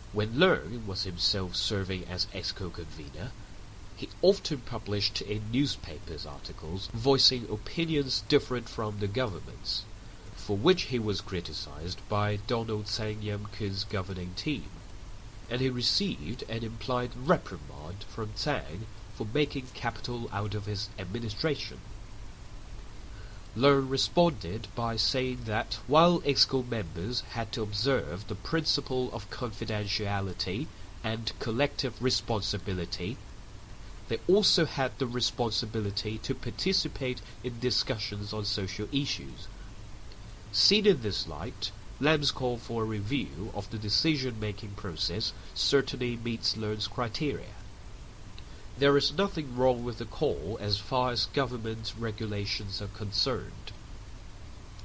When Leung was himself serving as EXCO convener, he often published in newspapers articles voicing opinions different from the government's, for which he was criticized by Donald Sang Yam Khoon's governing team, and he received an implied reprimand from Tsang for making capital out of his administration. Leung responded by saying that while EXCO members had to observe the principle of confidentiality and collective responsibility, they also had the responsibility to participate in discussions on social issues. Seen in this light, Lam's call for a review of the decision-making process certainly meets Leung's criteria. There is nothing wrong with the call as far as government regulations are concerned.